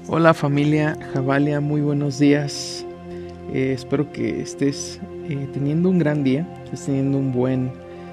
Hola familia Javalia, muy buenos días. Espero que estés teniendo un gran día, estés teniendo un buen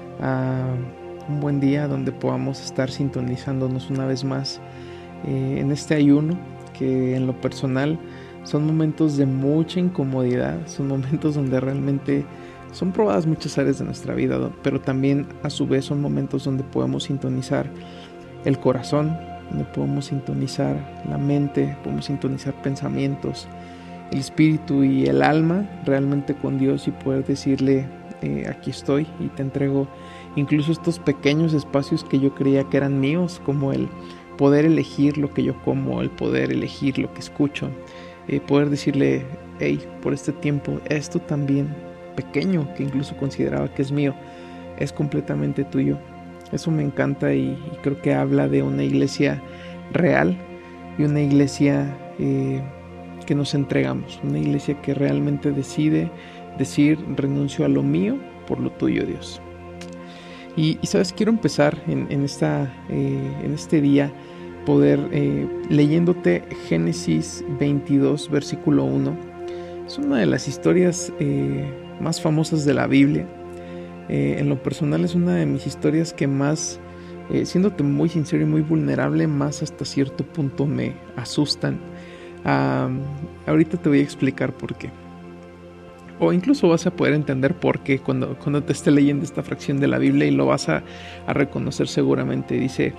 día donde podamos estar sintonizándonos una vez más en este ayuno, que en lo personal son momentos de mucha incomodidad, son momentos donde realmente son probadas muchas áreas de nuestra vida, pero también a su vez son momentos donde podemos sintonizar el corazón, donde podemos sintonizar la mente, podemos sintonizar pensamientos, el espíritu y el alma realmente con Dios y poder decirle aquí estoy y te entrego incluso estos pequeños espacios que yo creía que eran míos, como el poder elegir lo que yo como, el poder elegir lo que escucho, poder decirle, hey, por este tiempo, esto también pequeño que incluso consideraba que es mío, es completamente tuyo. Eso me encanta y creo que habla de una iglesia real y una iglesia que nos entregamos, una iglesia que realmente decide decir renuncio a lo mío por lo tuyo, Dios. Y sabes, quiero empezar en este día poder leyéndote Génesis 22 versículo 1. Es una de las historias más famosas de la Biblia. En lo personal es una de mis historias que más, siéndote muy sincero y muy vulnerable, más hasta cierto punto me asustan. Ahorita te voy a explicar por qué. O incluso vas a poder entender por qué cuando te esté leyendo esta fracción de la Biblia, y lo vas a reconocer seguramente. Dice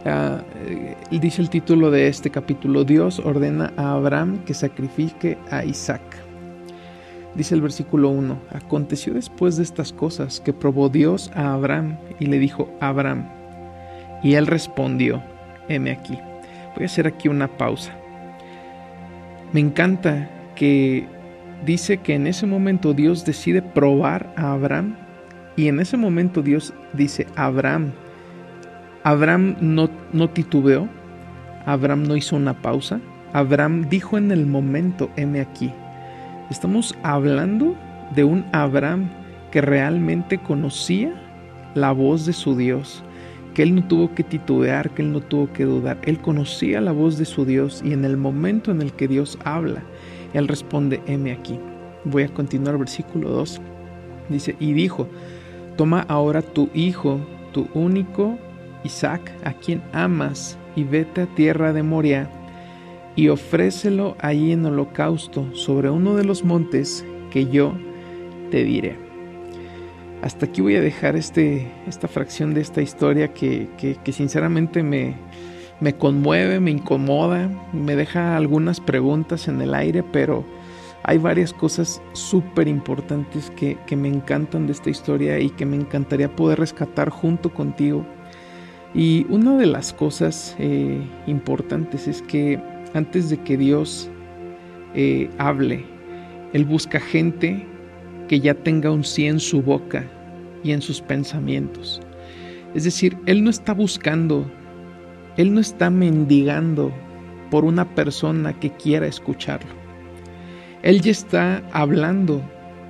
el título de este capítulo: Dios ordena a Abraham que sacrifique a Isaac. Dice el versículo 1: Aconteció después de estas cosas que probó Dios a Abraham y le dijo: Abraham. Y él respondió: heme aquí. Voy a hacer aquí una pausa. Me encanta que dice que en ese momento Dios decide probar a Abraham, y en ese momento Dios dice: Abraham. Abraham no titubeó, Abraham no hizo una pausa, Abraham dijo en el momento: heme aquí. Estamos hablando de un Abraham que realmente conocía la voz de su Dios, que él no tuvo que titubear, que él no tuvo que dudar. Él conocía la voz de su Dios, y en el momento en el que Dios habla, él responde: heme aquí. Voy a continuar versículo 2. Dice: y dijo: toma ahora tu hijo, tu único Isaac, a quien amas, y vete a tierra de Moriah, y ofrécelo allí en holocausto sobre uno de los montes que yo te diré. Hasta aquí voy a dejar esta fracción de esta historia que sinceramente me conmueve, me incomoda, me deja algunas preguntas en el aire, pero hay varias cosas súper importantes que me encantan de esta historia y que me encantaría poder rescatar junto contigo. Y una de las cosas importantes es que antes de que Dios hable, Él busca gente que ya tenga un sí en su boca y en sus pensamientos. Es decir, Él no está buscando, Él no está mendigando por una persona que quiera escucharlo. Él ya está hablando,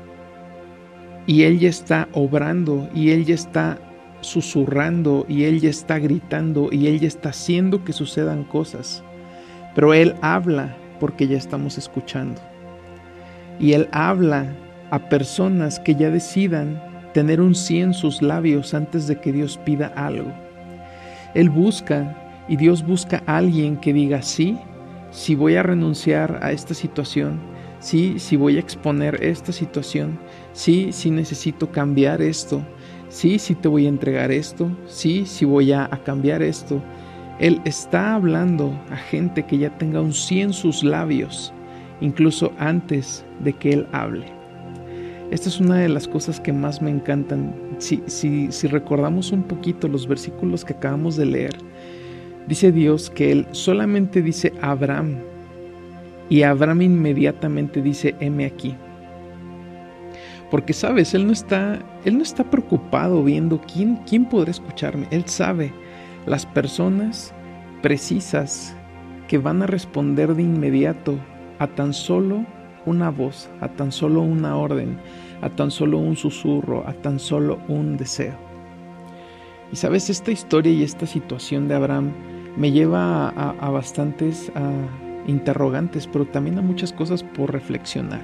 y Él ya está obrando, y Él ya está susurrando, y Él ya está gritando, y Él ya está haciendo que sucedan cosas. Pero Él habla porque ya estamos escuchando. Y Él habla a personas que ya decidan tener un sí en sus labios antes de que Dios pida algo. Él busca, y Dios busca a alguien que diga: sí, si voy a renunciar a esta situación, sí, si voy a exponer esta situación, sí, si necesito cambiar esto, sí, si te voy a entregar esto, sí, si voy a cambiar esto. Él está hablando a gente que ya tenga un sí en sus labios, incluso antes de que Él hable. Esta es una de las cosas que más me encantan. Si recordamos un poquito los versículos que acabamos de leer, dice Dios que Él solamente dice Abraham, y Abraham inmediatamente dice: heme aquí. Porque sabes, Él no está preocupado viendo quién podrá escucharme. Él sabe las personas precisas que van a responder de inmediato a tan solo una voz, a tan solo una orden, a tan solo un susurro, a tan solo un deseo. Y sabes, esta historia y esta situación de Abraham me lleva a bastantes interrogantes, pero también a muchas cosas por reflexionar.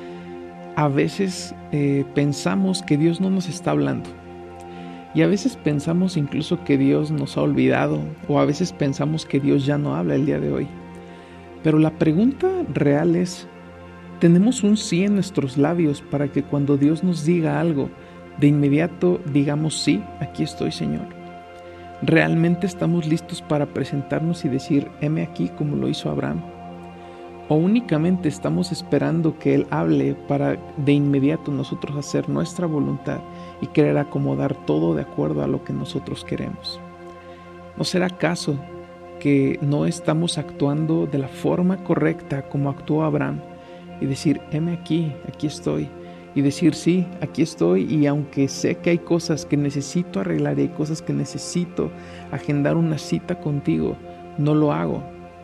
A veces pensamos que Dios no nos está hablando. Y a veces pensamos incluso que Dios nos ha olvidado, o a veces pensamos que Dios ya no habla el día de hoy. Pero la pregunta real es, ¿tenemos un sí en nuestros labios para que cuando Dios nos diga algo, de inmediato digamos sí, aquí estoy, Señor? ¿Realmente estamos listos para presentarnos y decir, heme aquí, como lo hizo Abraham? ¿O únicamente estamos esperando que Él hable para de inmediato nosotros hacer nuestra voluntad y querer acomodar todo de acuerdo a lo que nosotros queremos? ¿No será acaso que no estamos actuando de la forma correcta como actuó Abraham y decir, heme aquí, aquí estoy? Y decir, sí, aquí estoy, y aunque sé que hay cosas que necesito arreglar y hay cosas que necesito agendar una cita contigo, no lo hago.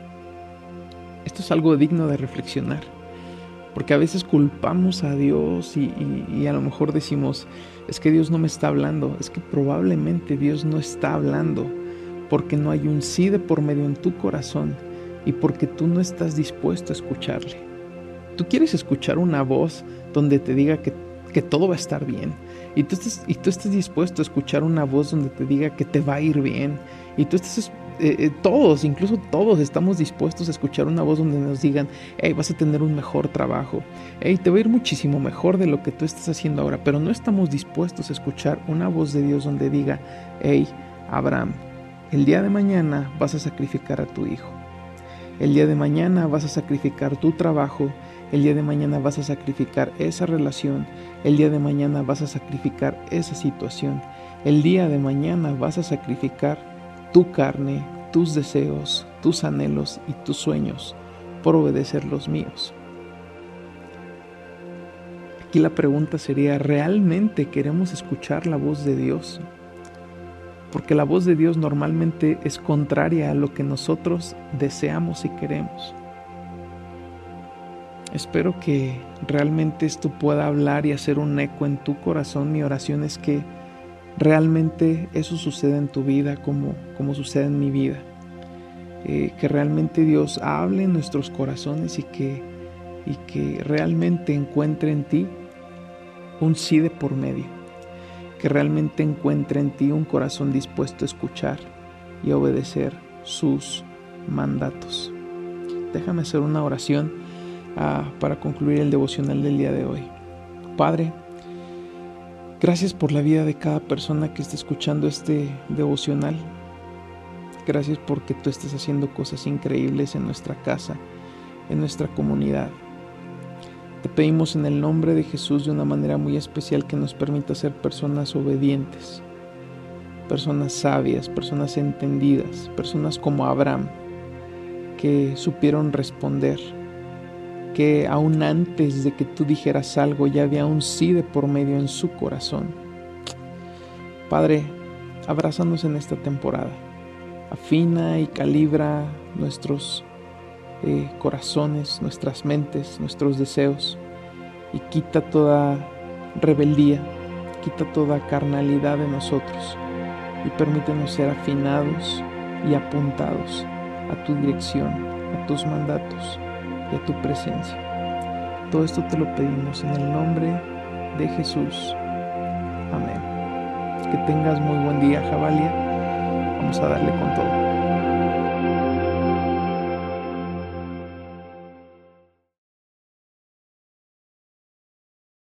Esto es algo digno de reflexionar, porque a veces culpamos a Dios y a lo mejor decimos, es que Dios no me está hablando. Es que probablemente Dios no está hablando porque no hay un sí de por medio en tu corazón y porque tú no estás dispuesto a escucharle. Tú quieres escuchar una voz donde te diga que todo va a estar bien, y tú estés dispuesto a escuchar una voz donde te diga que te va a ir bien, y tú estés incluso todos estamos dispuestos a escuchar una voz donde nos digan, hey, vas a tener un mejor trabajo, hey, te va a ir muchísimo mejor de lo que tú estás haciendo ahora. Pero no estamos dispuestos a escuchar una voz de Dios donde diga, hey, Abraham, el día de mañana vas a sacrificar a tu hijo, el día de mañana vas a sacrificar tu trabajo, el día de mañana vas a sacrificar esa relación, el día de mañana vas a sacrificar esa situación, el día de mañana vas a sacrificar tu carne, tus deseos, tus anhelos y tus sueños por obedecer los míos. Aquí la pregunta sería, ¿realmente queremos escuchar la voz de Dios? Porque la voz de Dios normalmente es contraria a lo que nosotros deseamos y queremos. Espero que realmente esto pueda hablar y hacer un eco en tu corazón. Mi oración es que realmente eso suceda en tu vida como sucede en mi vida. Que realmente Dios hable en nuestros corazones y que realmente encuentre en ti un sí de por medio. Que realmente encuentre en ti un corazón dispuesto a escuchar y a obedecer sus mandatos. Déjame hacer una oración para concluir el devocional del día de hoy. Padre, gracias por la vida de cada persona que está escuchando este devocional. Gracias porque tú estás haciendo cosas increíbles en nuestra casa, en nuestra comunidad. Te pedimos en el nombre de Jesús de una manera muy especial que nos permita ser personas obedientes, personas sabias, personas entendidas, personas como Abraham, que supieron responder, que aún antes de que tú dijeras algo ya había un sí de por medio en su corazón. Padre, abrázanos en esta temporada, afina y calibra nuestros corazones, nuestras mentes, nuestros deseos, y quita toda rebeldía, quita toda carnalidad de nosotros y permítenos ser afinados y apuntados a tu dirección, a tus mandatos y a tu presencia. Todo esto te lo pedimos en el nombre de Jesús. Amén. Que tengas muy buen día, Javalia. Vamos a darle con todo.